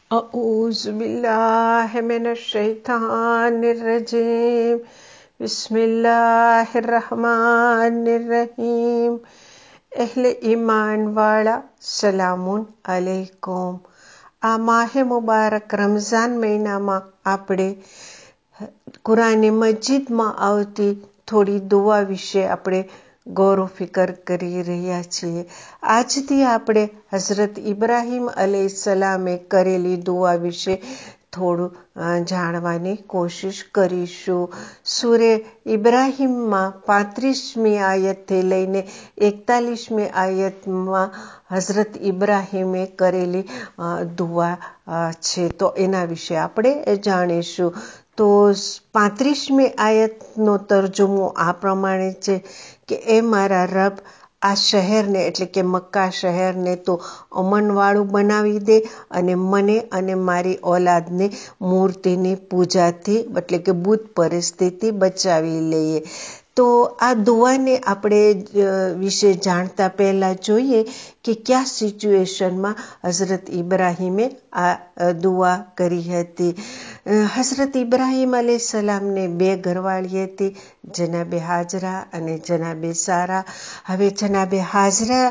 अऊज़ु बिल्लाहि मिनश्शैतानिर्रजीम बिस्मिल्लाहिर्रहमानिर्रहीम। અહલે ઈમાનવાળા સલામુન અલૈકુમ। આ માહે મુબારક રમઝાન મહિનામાં આપણે કુરાને મજીદમાં આવતી થોડી દુઆ વિશે આપણે ગૌર ફિકર કરી રહ્યા છીએ। આજથી આપણે હઝરત ઇબ્રાહીમ અલૈહિસ્સલામે કરેલી દુઆ વિશે થોડું જાણવાની કોશિશ કરીશું। સૂરે ઇબ્રાહીમમાં 35મી આયતથી લઈને 41મી આયતમાં હઝરત ઇબ્રાહીમે કરેલી દુઆ છે, તો એના વિશે આપણે જાણીશું। તો 35મી આયતનો તર્જુમો આ પ્રમાણે છે કે એ મારા રબ, આ શહેરને એટલે કે મક્કા શહેરને તો અમનવાળું બનાવી દે અને મને અને મારી ઓલાદને મૂર્તિની પૂજાથી એટલે કે બુત પરિસ્થિતિ બચાવી લઈએ। તો આ દુઆને આપણે વિશે જાણતા પહેલાં જોઈએ કે કયા સિચ્યુએશનમાં હઝરત ઇબ્રાહીમે આ દુઆ કરી હતી। હઝરત ઇબ્રાહીમ અલૈહિસ્સલામને 2 ઘરવાળી હતી, જનાબે હાજરા અને જનાબે સારા। હવે જનાબે હાજરા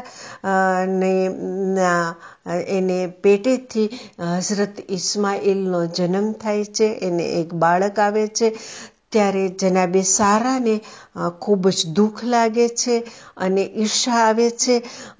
એને પેટેથી હઝરત ઇસ્માઇલનો જન્મ થાય છે, એને એક બાળક આવે છે। ત્યારે જનાબે સારાને ખૂબ જ દુઃખ લાગે છે અને ઈર્ષા આવે છે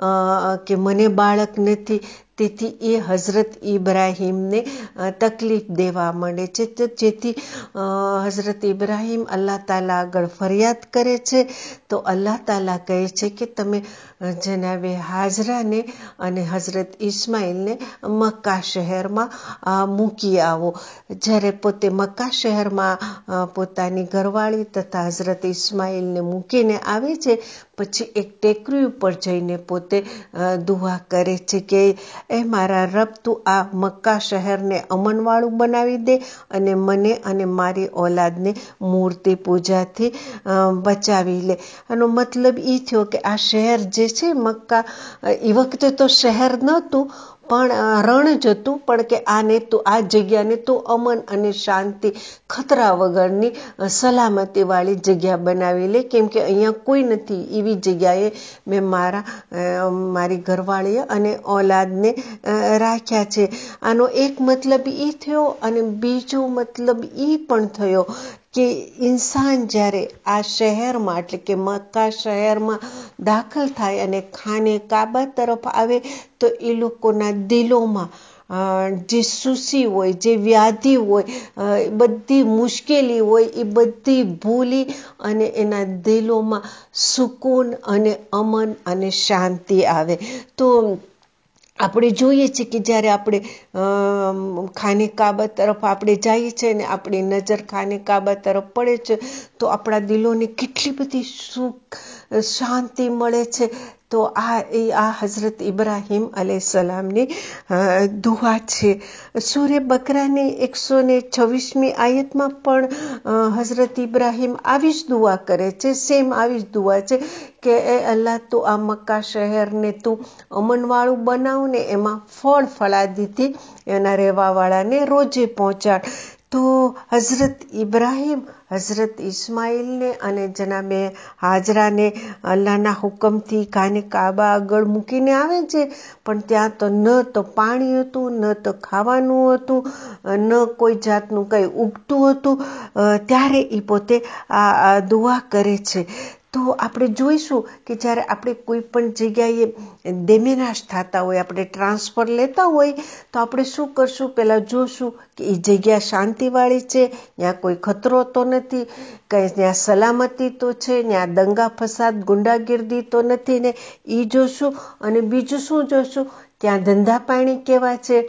કે મને બાળક નથી, તેથી એ હઝરત ઇબ્રાહીમને તકલીફ દેવા માંડે છે। તો જેથી હઝરત ઇબ્રાહીમ અલ્લાહ તાલા આગળ ફરિયાદ કરે છે, તો અલ્લાહ તાલા કહે છે કે તમે જનાબે હાજરાને અને હઝરત ઇસ્માઇલને મક્કા શહેરમાં મૂકી આવો। જ્યારે પોતે મક્કા શહેરમાં પોતાની ઘરવાળી તથા હઝરત ઇસ્માઇલને મૂકીને આવે છે, પછી એક ટેકરી ઉપર જઈને પોતે દુઆ કરે છે કે એ મારા રબ, તું આ મક્કા શહેરને અમનવાળું બનાવી દે અને મને અને મારી ઓલાદને મૂર્તિ પૂજાથી બચાવી લે। આનો મતલબ એ થયો કે આ શહેર જે છે મક્કા, એ વખતે તો શહેર નહોતું પણ રણ જ હતું, પણ કે આ જગ્યાને તો અમન અને શાંતિ ખતરા વગરની સલામતીવાળી જગ્યા બનાવી લે, કેમ કે અહીંયા કોઈ નથી, એવી જગ્યાએ મેં મારી ઘરવાળી અને ઓલાદને રાખ્યા છે। આનો એક મતલબ એ થયો અને બીજો મતલબ એ પણ થયો કે ઇન્સાન જ્યારે આ શહેરમાં એટલે કે મક્કા શહેરમાં દાખલ થાય અને ખાને કાબા તરફ આવે તો એ લોકોના દિલોમાં જે સુસી હોય, જે વ્યાધિ હોય, બધી મુશ્કેલી હોય, એ બધી ભૂલી અને એના દિલોમાં સુકૂન અને અમન અને શાંતિ આવે। તો આપણે જોઈએ છીએ કે જ્યારે આપણે ખાને કાબા તરફ આપણે જઈએ છીએ ને આપણી નજર ખાને કાબા તરફ પડે છે, તો આપણા દિલોને કેટલી બધી સુખ શાંતિ મળે છે। તો આ હઝરત ઇબ્રાહીમ અલૈહિસ્સલામની દુઆ છે। સૂરે બકરાની 126મી આયતમાં પણ હઝરત ઇબ્રાહીમ આવી જ દુઆ કરે છે, સેમ આવી જ દુઆ છે કે એ અલ્લાહ, તું આ મક્કા શહેરને તું અમનવાળું બનાવ ને એમાં ફળાદીથી એના રહેવાવાળાને રોજે પહોંચાડ। તો હઝરત ઇબ્રાહીમ હઝરત ઇસ્માઇલને અને જનાબે હાજરાને અલ્લાહના હુકમથી ખાને કાબા આગળ મૂકીને આવે છે, પણ ત્યાં તો ન તો પાણી હતું, ન તો ખાવાનું હતું, ન કોઈ જાતનું કંઈ ઉગતું હતું। ત્યારે એ પોતે આ દુઆ કરે છે। તો આપણે જોઈશું કે જ્યારે આપણે કોઈ પણ જગ્યાએ દેમેનાશ થતા હોય, આપણે ટ્રાન્સફર લેતા હોય, તો આપણે શું કરશું, પહેલાં જોશું કે એ જગ્યા શાંતિવાળી છે, ત્યાં કોઈ ખતરો તો નથી, કંઈ ત્યાં સલામતી તો છે, ત્યાં દંગા ફસાદ ગુંડાગીર્દી તો નથી ને, એ જોશું। અને બીજું શું જોશું, ત્યાં ધંધા પાણી કેવા છે,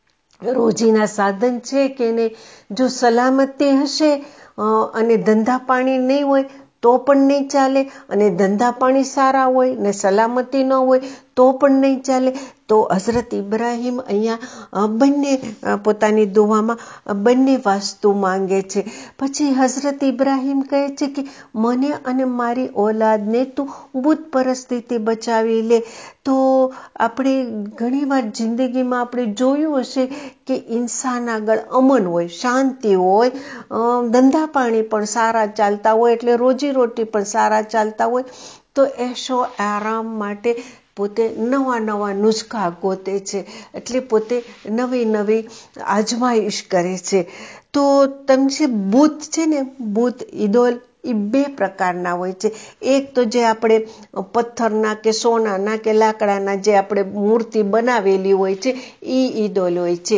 રોજીના સાધન છે કે નહીં। જો સલામતી હશે અને ધંધા પાણી નહીં હોય તો પણ નહીં ચાલે, અને ધંધા પાણી સારા હોય ને સલામતી ન હોય તો પણ નહીં ચાલે. તો હઝરત ઇબ્રાહીમ અહીંયા બંને પોતાની દુઆમાં બંને વસ્તુ માંગે છે. પછી હઝરત ઇબ્રાહીમ કહે છે કે મને અને મારી ઓલાદને તું બુત પરસ્તીથી બચાવી લે. તો આપણે ઘણીવાર જિંદગીમાં આપણે જોયું હશે કે ઇન્સાન આગળ અમન હોય, શાંતિ હોય, ધંધા પાણી પણ સારા ચાલતા હોય, એટલે રોજીરોટી પણ સારા ચાલતા હોય, તો એશો આરામ માટે પોતે નવા નવા નુસ્ખા ગોતે છે, એટલે પોતે નવી નવી આજમાઈશ કરે છે. તો તમને બુત છે ને, બુત ઈદોલ એ બે પ્રકારના હોય છે. એક તો જે આપણે પથ્થરના કે સોનાના કે લાકડાના જે આપણે મૂર્તિ બનાવેલી હોય છે એ ઈદોલ હોય છે.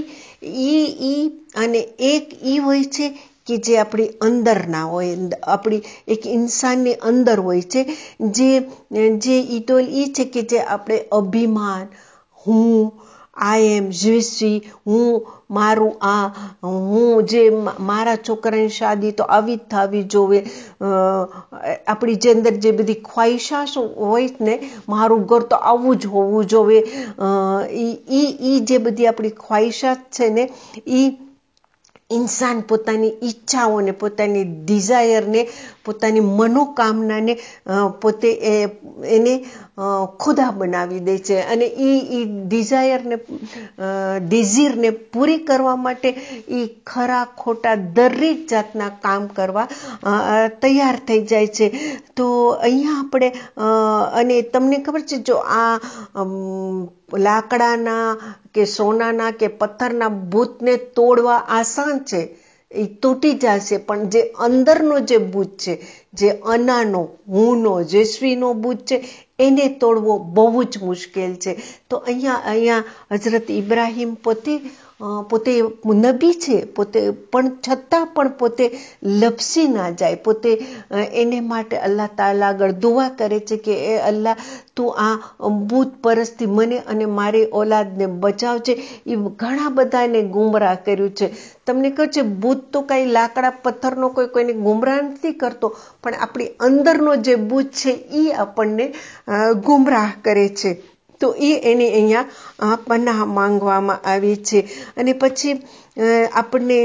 અને એક ઈ હોય છે કે જે આપણી અંદરના હોય, આપણી એક ઇન્સાનની અંદર હોય છે. જે ઈદોલ એ છે કે જે આપણે અભિમાન, હું, આઈ એમ, જ્વીસી, હું, મારું આ, હું જે મારા છોકરાની શાદી તો આવી જ થવી જોવે, આપણી જે અંદર જે બધી ખ્વાહિશાશ હોય ને, મારું ઘર તો આવું જ હોવું જોવે, એ જે બધી આપણી ખ્વાહિશાત છે ને, એ ઇન્સાન પોતાની ઈચ્છાઓને, પોતાની ડિઝાયરને, પોતાની મનોકામનાને પોતે એને ખુદા બનાવી દે છે. અને એ ડિઝાયરને, ડિઝીરને પૂરી કરવા માટે એ ખરા ખોટા દરેક જાતના કામ કરવા તૈયાર થઈ જાય છે. તો અહીંયા આપણે અને તમને ખબર છે, જો આ લાકડાના કે સોનાના કે પથ્થરના બુતને તોડવા આસાન છે, એ તૂટી જશે, પણ જે અંદરનો જે બુત છે, જે અનાનો, હુંનો, જેસ્વીનો બુત છે, એને તોડવો બહુ જ મુશ્કેલ છે. તો અહીંયા હઝરત ઇબ્રાહીમ પોતે નબી છે, પોતે પણ છતાં પણ પોતે લપસી ના જાય, પોતે એને માટે અલ્લાહ તાલા આગળ દુઆ કરે છે કે એ અલ્લાહ, તું આ બુત પરસ્તી મને અને મારી ઓલાદને બચાવજે. એ ઘણા બધાને ગુમરાહ કર્યું છે. તમને કહે છે બુત તો કાંઈ લાકડા પથ્થરનો કોઈને ગુમરાહ નથી કરતો, પણ આપણી અંદરનો જે બુત છે એ આપણને ગુમરાહ કરે છે. તો એને અહીંયા પનાહ માંગવામાં આવી છે. અને પછી આપણને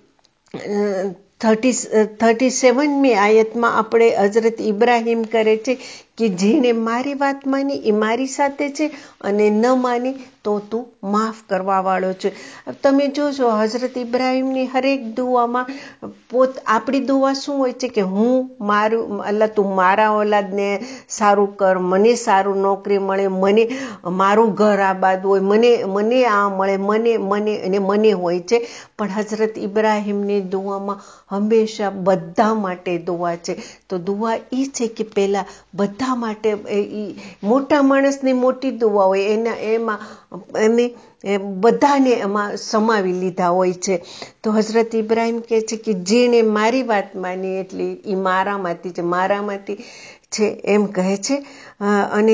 37મી આયતમાં આપણે હઝરત ઇબ્રાહીમ કરે છે કે જેને મારી વાત માની એ મારી સાથે છે, અને ન માની તો તું માફ કરવા વાળો છે. તમે જોશો હઝરત ઇબ્રાહીમની હરેક દુઆમાં આપણી દુઆ શું હોય છે કે હું મારું અલ્લાહ, તું મારા ઓલાદને સારું કર, મને સારું નોકરી મળે, મને મારું ઘર આબાદ હોય, મને આ મળે, મને હોય છે. પણ હઝરત ઇબ્રાહીમની દુઆમાં હંમેશા બધા માટે દુઆ છે. તો દુઆ એ છે કે પહેલાં બધા માટે, મોટા માણસની મોટી દુઆ હોય, એમાં બધાને એમાં સમાવી લીધા હોય છે. તો હઝરત ઇબ્રાહીમ કહે છે કે જેને મારી વાત માની, એટલે એ મારામાંથી છે એમ કહે છે. અને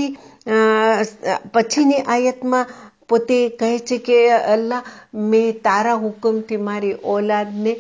પછીની આયતમાં પોતે કહે છે કે અલ્લાહ, મેં તારા હુકમથી મારી ઓલાદને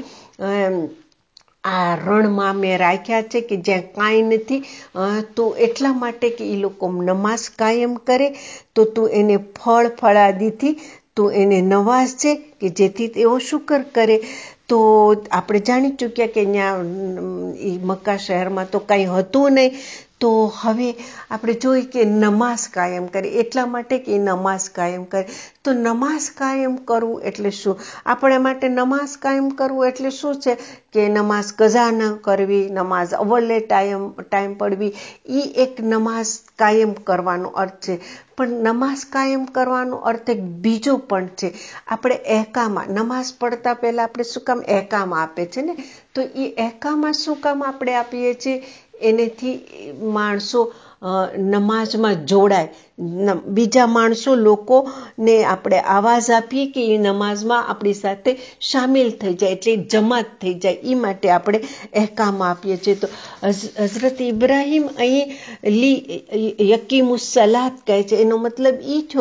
આ રણમાં મેં રાખ્યા છે કે જ્યાં કાંઈ નથી, તો એટલા માટે કે એ લોકો નમાઝ કાયમ કરે, તો તું એને ફળાદીથી તું એને નવાઝજે કે જેથી તેઓ શુકર કરે. તો આપણે જાણી ચૂક્યા કે ત્યાં મક્કા શહેરમાં તો કંઈ હતું નહીં. તો હવે આપણે જોઈએ કે નમાઝ કાયમ કરે, એટલા માટે કે નમાઝ કાયમ કરે. તો નમાઝ કાયમ કરવું એટલે શું? આપણા માટે નમાઝ કાયમ કરવું એટલે શું છે કે નમાઝ કઝા ન કરવી, નમાઝ અવ્વલે ટાઈમ પડવી, એ એક નમાઝ કાયમ કરવાનો અર્થ છે. પણ નમાઝ કાયમ કરવાનો અર્થ એક બીજો પણ છે. આપણે એહકામા, નમાઝ પડતા પહેલાં આપણે શું કામ એહકામા આપે છે ને, તો એ એહકામા શું કામ આપણે આપીએ છીએ? એનેથી માણસો નમાઝમાં જોડાય, બીજા માણસો લોકોને આપણે આવાજ આપીએ કે એ નમાઝમાં આપણી સાથે સામેલ થઈ જાય, એટલે જમાત થઈ જાય, એ માટે આપણે એહકામા આપીએ છીએ. તો હઝરત ઇબ્રાહીમ અહીં યકીમુસ સલાત કહે છે. એનો મતલબ એ થયો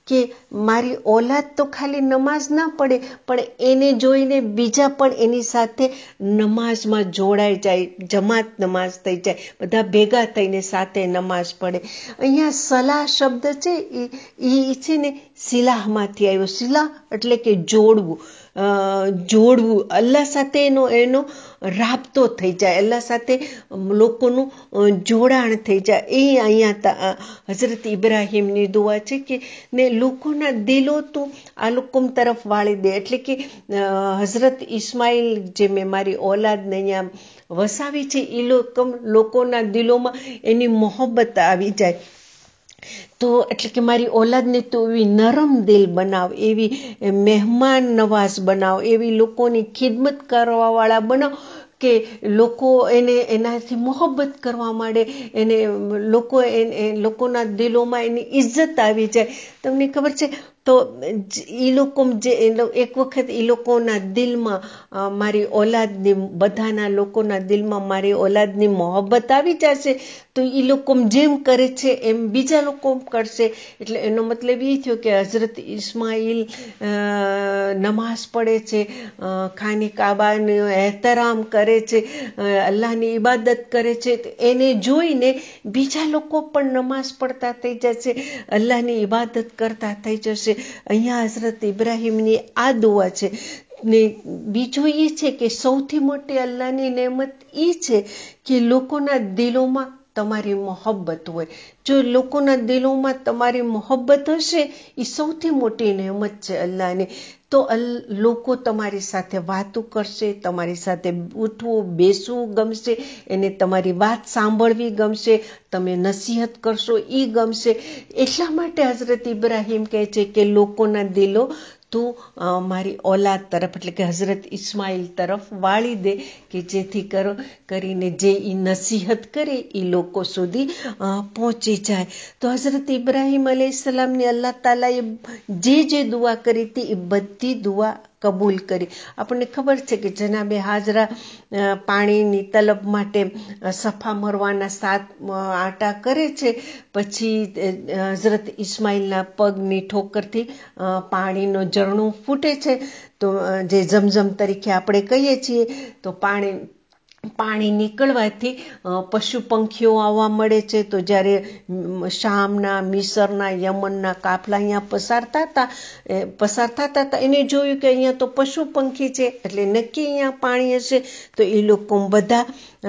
કે મારી ઓલાદ તો ખાલી નમાઝ ના પડે પણ એને જોઈને બીજા પણ એની સાથે નમાઝમાં જોડાઈ જાય, જમાત નમાઝ થઈ જાય, બધા ભેગા થઈને સાથે નમાઝ પડે. અહીંયા સલાહ શબ્દ છે એ છે ને સિલાહમાંથી આવ્યો. સિલાહ એટલે કે જોડવું, અલ્લાહ સાથે એનો રાબતો થઈ જાય, અલ્લાહ સાથે લોકોનું જોડાણ થઈ જાય. એ અહીંયા હઝરત ઇબ્રાહીમની દુઆ છે કે ને લોકોના દિલો તું આ લોકો તરફ વાળી દે. એટલે કે હઝરત ઇસ્માઇલ જે મેં મારી ઓલાદને અહીંયા વસાવી છે એ લોકોના દિલોમાં એની મોહબ્બત આવી જાય. તો એટલે કે મારી ઓલાદને તો એવી નરમ દિલ બનાવ, એવી મહેમાન નવાઝ બનાવ, એવી લોકોની ખિદમત કરવાવાળા બનાવ કે લોકો એનાથી મોહબ્બત કરવા માંડે, લોકોના દિલોમાં એની ઇજ્જત આવી જાય. તમને ખબર છે તો એ લોકો એક વખત એ લોકોના દિલમાં મારી ઓલાદની, બધાના લોકોના દિલમાં મારી ઓલાદની મોહબ્બત આવી જશે તો એ લોકો જેમ કરે છે એમ બીજા લોકો કરશે. એટલે એનો મતલબ એ થયો કે હઝરત ઇસ્માઇલ નમાઝ પડે છે, ખાને કાબાનો એહતરામ કરે છે, અલ્લાહની ઇબાદત કરે છે, એને જોઈને બીજા લોકો પણ નમાઝ પડતા થઈ જશે, અલ્લાહની ઇબાદત કરતા થઈ જશે. અહીંયા હઝરત ઇબ્રાહીમની આ દુઆ છે. ને બીજું એ છે કે સૌથી મોટી અલ્લાહની નેમત એ છે કે લોકોના દિલોમાં તમારી મોહબ્બત હોય. જો લોકોના દિલોમાં તમારી મોહબ્બત હશે એ સૌથી મોટી નેમત છે અલ્લાહની. તો લોકો તમારી સાથે વાતો કરશે, તમારી સાથે ઉઠવું બેસવું ગમશે, એને તમારી વાત સાંભળવી ગમશે, તમે નસીહત કરશો એ ગમશે. એટલા માટે હઝરત ઇબ્રાહીમ કહે છે કે લોકોના દિલો તું મારી ઓલાદ તરફ એટલે કે હઝરત ઇસ્માઇલ તરફ વાળી દે કે જેથી કરીને જે એ નસીહત કરે એ લોકો સુધી પહોંચી જાય. તો હઝરત ઇબ્રાહીમ અલૈહિસ્સલામની અલ્લાહ તાલાએ જે દુઆ કરી હતી એ બધી દુઆ કબૂલ કરી. આપણને ખબર છે કે જનાબે હાજરા પાણીની તલબ માટે સફા મરવાના 7 આંટા કરે છે, પછી હઝરત ઇસ્માઇલના પગની ઠોકરથી પાણીનો ઝરણું ફૂટે છે. તો જે ઝમઝમ તરીકે આપણે કહીએ છીએ, તો પાણી નીકળવાથી પશુ પંખીઓ આવવા મળે છે. તો જ્યારે શામના, મિસરના, યમનના કાફલા અહીંયા પસાર થતા હતા એને જોયું કે અહીંયા તો પશુ પંખી છે એટલે નક્કી અહીંયા પાણી હશે. તો એ લોકો બધા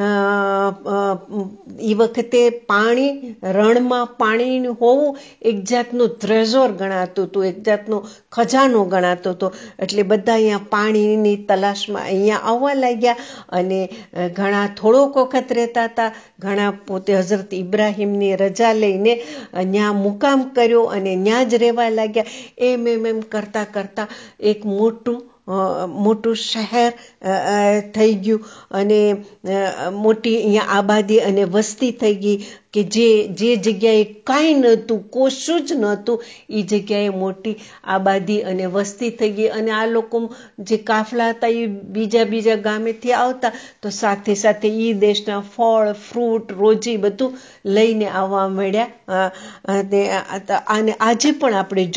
એ વખતે પાણી, રણમાં પાણી હોવું એક જાતનું ટ્રેઝર ગણાતું હતું, એક જાતનો ખજાનો ગણાતો હતો. એટલે બધા અહીંયા પાણીની તલાશમાં અહીંયા આવવા લાગ્યા અને ઘણા થોડોક વખત રહેતા હતા, ઘણા પોતે હઝરત ઇબ્રાહીમની રજા લઈને ત્યાં મુકામ કર્યો અને ત્યાં જ રહેવા લાગ્યા. એમ કરતા એક મોટું શહેર થઈ ગયું અને મોટી અહીંયા આબાદી અને વસ્તી થઈ ગઈ કે જે જગ્યાએ કાંઈ નહોતું, કશું જ નહોતું, એ જગ્યાએ મોટી આબાદી અને વસ્તી થઈ ગઈ. અને આ લોકો જે કાફલા હતા એ બીજા ગામેથી આવતા તો સાથે સાથે એ દેશના ફળ, ફ્રૂટ, રોજી બધું લઈને આવવા માંડ્યા. અને આજે પણ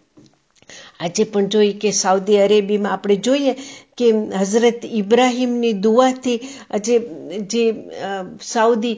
જોઈએ કે સાઉદી અરેબિયામાં આપણે જોઈએ કે હઝરત ઇબ્રાહીમની દુઆથી આજે જે સાઉદી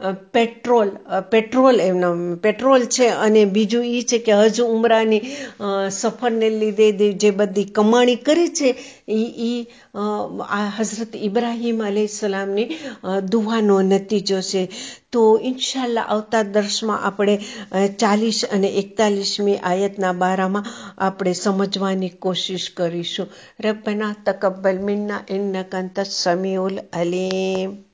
પેટ્રોલ છે અને બીજું એ છે કે હજ ઉમરાની સફરને લીધે જે બધી કમાણી કરી છે એ આ હઝરત ઇબ્રાહીમ અલૈહિસ્સલામની દુઆનો નતીજો છે. તો ઇન્શાઅલ્લાહ આવતા દર્શમાં આપણે 40 અને 41મી આયતના બારામાં આપણે સમજવાની કોશિશ કરીશું. રબ્બના તકબ્બલ મિન્ના ઇન્નકા અંતસ સમીઉલ અલીમ.